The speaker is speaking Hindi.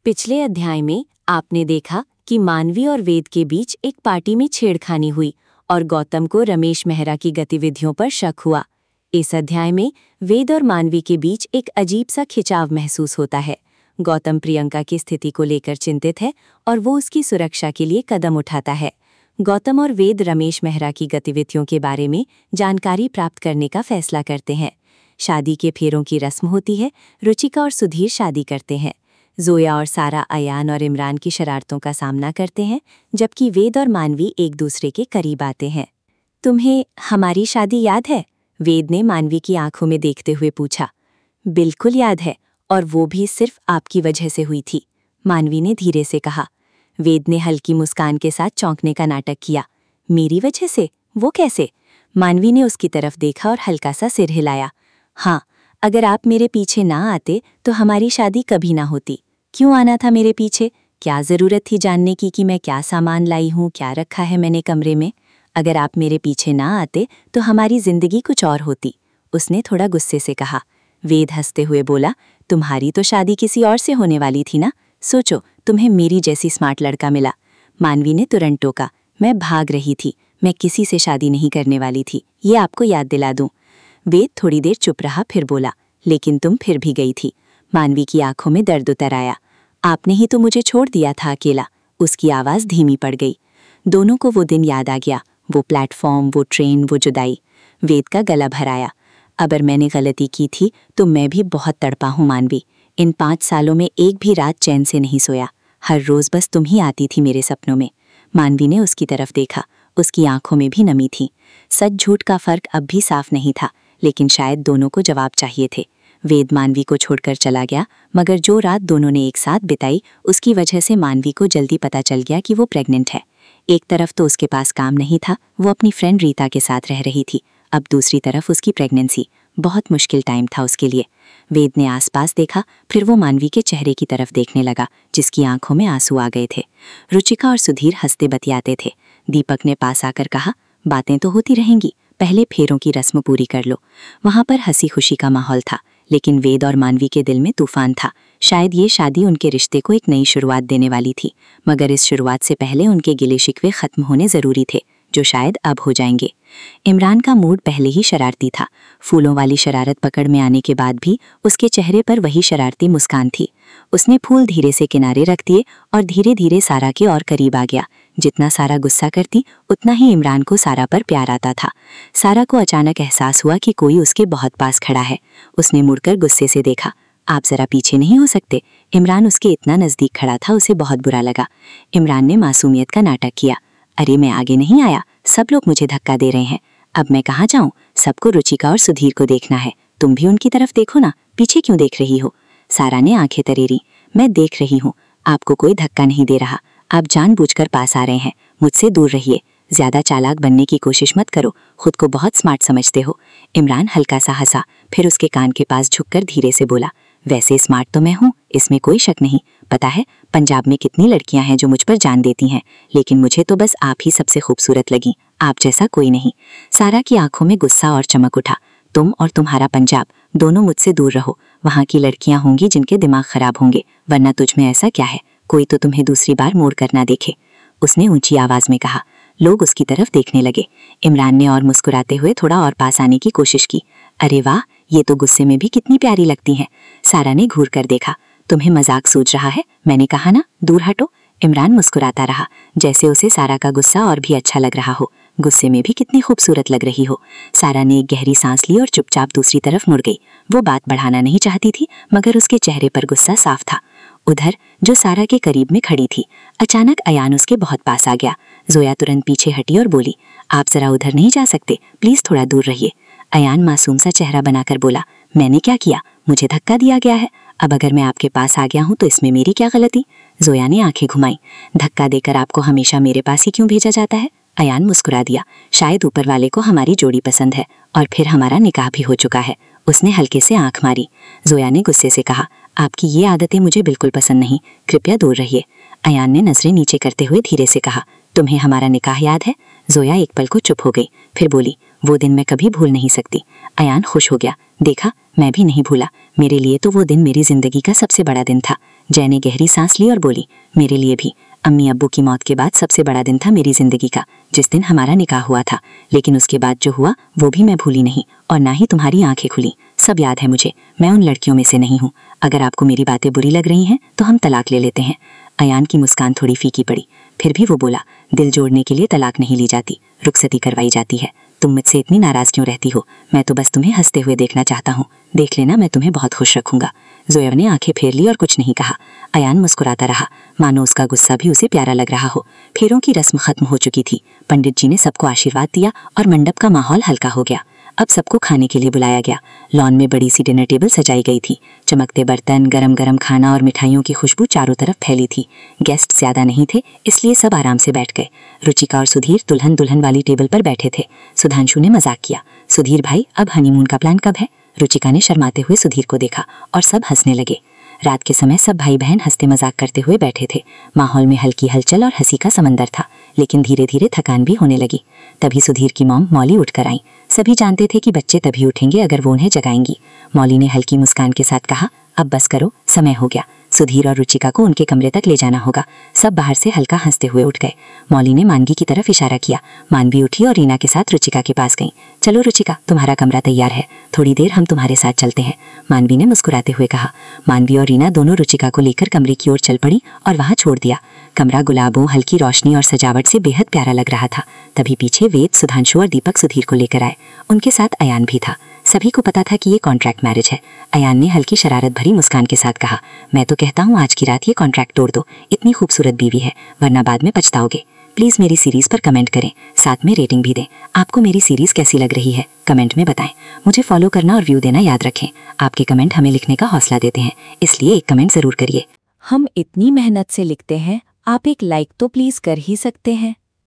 पिछले अध्याय में आपने देखा कि मानवी और वेद के बीच एक पार्टी में छेड़खानी हुई और गौतम को रमेश मेहरा की गतिविधियों पर शक हुआ। इस अध्याय में वेद और मानवी के बीच एक अजीब सा खिंचाव महसूस होता है। गौतम प्रियंका की स्थिति को लेकर चिंतित है और वो उसकी सुरक्षा के लिए कदम उठाता है। गौतम और वेद रमेश मेहरा की गतिविधियों के बारे में जानकारी प्राप्त करने का फैसला करते हैं। शादी के फेरों की रस्म होती है। रुचिका और सुधीर शादी करते हैं। जोया और सारा अयान और इमरान की शरारतों का सामना करते हैं, जबकि वेद और मानवी एक दूसरे के करीब आते हैं। तुम्हें हमारी शादी याद है? वेद ने मानवी की आंखों में देखते हुए पूछा। बिल्कुल याद है, और वो भी सिर्फ आपकी वजह से हुई थी, मानवी ने धीरे से कहा। वेद ने हल्की मुस्कान के साथ चौंकने का नाटक किया। मेरी वजह से? वो कैसे? मानवी ने उसकी तरफ देखा और हल्का सा सिर हिलाया। हाँ, अगर आप मेरे पीछे ना आते तो हमारी शादी कभी ना होती। क्यों आना था मेरे पीछे? क्या ज़रूरत थी जानने की कि मैं क्या सामान लाई हूँ, क्या रखा है मैंने कमरे में? अगर आप मेरे पीछे ना आते तो हमारी जिंदगी कुछ और होती, उसने थोड़ा गुस्से से कहा। वेद हंसते हुए बोला, तुम्हारी तो शादी किसी और से होने वाली थी ना। सोचो, तुम्हें मेरी जैसी स्मार्ट लड़का मिला। मानवी ने तुरंत टोका। मैं भाग रही थी, मैं किसी से शादी नहीं करने वाली थी, ये आपको याद दिला दूं। वेद थोड़ी देर चुप रहा, फिर बोला, लेकिन तुम फिर भी गई थी। मानवी की आंखों में दर्द उतर आया। आपने ही तो मुझे छोड़ दिया था अकेला। उसकी आवाज़ धीमी पड़ गई। दोनों को वो दिन याद आ गया, वो प्लेटफॉर्म, वो ट्रेन, वो जुदाई। वेद का गला भर आया। अगर मैंने गलती की थी तो मैं भी बहुत तड़पा हूँ मानवी। इन 5 सालों में एक भी रात चैन से नहीं सोया। हर रोज़ बस तुम ही आती थी मेरे सपनों में। मानवी ने उसकी तरफ देखा। उसकी आंखों में भी नमी थी। सच झूठ का फर्क अब भी साफ नहीं था, लेकिन शायद दोनों को जवाब चाहिए थे। वेद मानवी को छोड़कर चला गया, मगर जो रात दोनों ने एक साथ बिताई उसकी वजह से मानवी को जल्दी पता चल गया कि वो प्रेग्नेंट है। एक तरफ तो उसके पास काम नहीं था, वो अपनी फ्रेंड रीता के साथ रह रही थी। अब दूसरी तरफ उसकी प्रेगनेंसी। बहुत मुश्किल टाइम था उसके लिए। वेद ने आसपास देखा, फिर वो मानवी के चेहरे की तरफ देखने लगा, जिसकी आंखों में आंसू आ गए थे। रुचिका और सुधीर हंसते बतियाते थे। दीपक ने पास आकर कहा, बातें तो होती रहेंगी, पहले फेरों की रस्म पूरी कर लो। वहां पर हंसी खुशी का माहौल था, लेकिन वेद और मानवी के दिल में तूफान था। शायद ये शादी उनके रिश्ते को एक नई शुरुआत देने वाली थी, मगर इस शुरुआत से पहले उनके गिले शिकवे खत्म होने जरूरी थे, जो शायद अब हो जाएंगे। इमरान का मूड पहले ही शरारती था। फूलों वाली शरारत पकड़ में आने के बाद भी उसके चेहरे पर वही शरारती मुस्कान थी। उसने फूल धीरे से किनारे रख दिए और धीरे धीरे सारा के और करीब आ गया। जितना सारा गुस्सा करती, उतना ही इमरान को सारा पर प्यार आता था। सारा को अचानक एहसास हुआ कि कोई उसके बहुत पास खड़ा है। उसने मुड़कर गुस्से से देखा। आप जरा पीछे नहीं हो सकते? इमरान उसके इतना नज़दीक खड़ा था, उसे बहुत बुरा लगा। इमरान ने मासूमियत का नाटक किया। अरे मैं आगे नहीं आया, सब लोग मुझे धक्का दे रहे हैं। अब मैं कहाँ जाऊँ? सबको रुचिका और सुधीर को देखना है। तुम भी उनकी तरफ देखो ना, पीछे क्यों देख रही हो? सारा ने आंखें तरेरी। मैं देख रही हूँ, आपको कोई धक्का नहीं दे रहा। आप जानबूझकर पास आ रहे हैं। मुझसे दूर रहिए। ज्यादा चालाक बनने की कोशिश मत करो, खुद को बहुत स्मार्ट समझते हो। इमरान हल्का सा हंसा, फिर उसके कान के पास झुककर धीरे से बोला, वैसे स्मार्ट तो मैं हूँ, इसमें कोई शक नहीं। पता है पंजाब में कितनी लड़कियां हैं जो मुझ पर जान देती हैं, लेकिन मुझे तो बस आप ही सबसे खूबसूरत लगी। आप जैसा कोई नहीं। सारा की आंखों में गुस्सा और चमक उठा। तुम और तुम्हारा पंजाब, दोनों मुझसे दूर रहो। वहाँ की लड़कियां होंगी जिनके दिमाग खराब होंगे, वरना तुझ में ऐसा क्या है, कोई तो तुम्हें दूसरी बार मोड़ कर ना देखे, उसने ऊंची आवाज में कहा। लोग उसकी तरफ देखने लगे। इमरान ने और मुस्कुराते हुए थोड़ा और पास आने की कोशिश की। अरे वाह, ये तो गुस्से में भी कितनी प्यारी लगती हैं। सारा ने घूर कर देखा। तुम्हें मजाक सूझ रहा है? मैंने कहा ना, दूर हटो। इमरान मुस्कुराता रहा, जैसे उसे सारा का गुस्सा और भी अच्छा लग रहा हो। गुस्से में भी कितनी खूबसूरत लग रही हो। सारा ने एक गहरी सांस ली और चुपचाप दूसरी तरफ मुड़ गई। वो बात बढ़ाना नहीं चाहती थी, मगर उसके चेहरे पर गुस्सा साफ था। उधर जो सारा के करीब में खड़ी थी, अचानक अयान उसके बहुत पास आ गया। जोया तुरंत पीछे हटी और बोली, आप जरा उधर नहीं जा सकते, प्लीज थोड़ा दूर रहिए। अयान मासूम सा चेहरा बनाकर बोला, मैंने क्या किया? मुझे धक्का दिया गया है। अब अगर मैं आपके पास आ गया हूँ तो इसमें मेरी क्या गलती? जोया ने आंखें घुमाई। धक्का देकर आपको हमेशा मेरे पास ही क्यों भेजा जाता है? अयान मुस्कुरा दिया। शायद ऊपर वाले को हमारी जोड़ी पसंद है, और फिर हमारा निकाह भी हो चुका है। उसने हल्के से आंख मारी। जोया ने गुस्से से कहा, आपकी ये आदतें मुझे बिल्कुल पसंद नहीं, कृपया दूर रहिए। अयान ने नजरें नीचे करते हुए धीरे से कहा, तुम्हें हमारा निकाह याद है? जोया एक पल को चुप हो गई, फिर बोली, वो दिन मैं कभी भूल नहीं सकती। अयान खुश हो गया। देखा, मैं भी नहीं भूला। मेरे लिए तो वो दिन मेरी जिंदगी का सबसे बड़ा दिन था। जय ने गहरी सांस ली और बोली, मेरे लिए भी। अम्मी अब्बू की मौत के बाद सबसे बड़ा दिन था मेरी जिंदगी का, जिस दिन हमारा निकाह हुआ था। लेकिन उसके बाद जो हुआ वो भी मैं भूली नहीं, और ना ही तुम्हारी आंखें खुली। सब याद है मुझे। मैं उन लड़कियों में से नहीं हूँ। अगर आपको मेरी बातें बुरी लग रही हैं तो हम तलाक ले लेते हैं। अयान की मुस्कान थोड़ी फीकी पड़ी। फिर भी वो बोला, दिल जोड़ने के लिए तलाक नहीं ली जाती, रुखसती करवाई जाती है। तुम मुझसे इतनी नाराज क्यों रहती हो? मैं तो बस तुम्हें हंसते हुए देखना चाहता हूँ। देख लेना, मैं तुम्हें बहुत खुश रखूंगा। ज़ोएब ने आंखें फेर ली और कुछ नहीं कहा। अयान मुस्कुराता रहा, मानो उसका गुस्सा भी उसे प्यारा लग रहा हो। फेरों की रस्म खत्म हो चुकी थी। पंडित जी ने सबको आशीर्वाद दिया और मंडप का माहौल हल्का हो गया। अब सबको खाने के लिए बुलाया गया। लॉन में बड़ी सी डिनर टेबल सजाई गई थी। चमकते बर्तन, गरम गरम खाना और मिठाइयों की खुशबू चारों तरफ फैली थी। गेस्ट ज्यादा नहीं थे, इसलिए सब आराम से बैठ गए। रुचिका और सुधीर दुल्हन दुल्हन वाली टेबल पर बैठे थे। सुधांशु ने मजाक किया, सुधीर भाई, अब हनीमून का प्लान कब है? रुचिका ने शर्माते हुए सुधीर को देखा और सब हंसने लगे। रात के समय सब भाई बहन हंसते मजाक करते हुए बैठे थे। माहौल में हल्की हलचल और हंसी का समंदर था, लेकिन धीरे धीरे थकान भी होने लगी। तभी सुधीर की मॉम मौली उठकर आई। सभी जानते थे कि बच्चे तभी उठेंगे अगर वो उन्हें जगाएंगी। मौली ने हल्की मुस्कान के साथ कहा, अब बस करो, समय हो गया। सुधीर और रुचिका को उनके कमरे तक ले जाना होगा। सब बाहर से हल्का हंसते हुए उठ गए। मौली ने मानवी की तरफ इशारा किया। मानवी उठी और रीना के साथ रुचिका के पास गई। चलो रुचिका, तुम्हारा कमरा तैयार है, थोड़ी देर हम तुम्हारे साथ चलते हैं, मानवी ने मुस्कुराते हुए कहा। मानवी और रीना दोनों रुचिका को लेकर कमरे की ओर चल पड़ी और वहां छोड़ दिया। कमरा गुलाबों, हल्की रोशनी और सजावट से बेहद प्यारा लग रहा था। तभी पीछे वेद, सुधांशु और दीपक सुधीर को लेकर आए। उनके साथ अयान भी था। सभी को पता था कि ये कॉन्ट्रैक्ट मैरिज है। अयान ने हल्की शरारत भरी मुस्कान के साथ कहा, मैं तो कहता हूँ आज की रात ये कॉन्ट्रैक्ट तोड़ दो। इतनी खूबसूरत बीवी है, वरना बाद में पछताओगे। प्लीज़ मेरी सीरीज़ पर कमेंट करें, साथ में रेटिंग भी दें। आपको मेरी सीरीज़ कैसी लग रही है कमेंट में बताएं। मुझे फॉलो करना और व्यू देना याद रखें। आपके कमेंट हमें लिखने का हौसला देते हैं, इसलिए एक कमेंट ज़रूर करिए। हम इतनी मेहनत से लिखते हैं, आप एक लाइक तो प्लीज़ कर ही सकते हैं।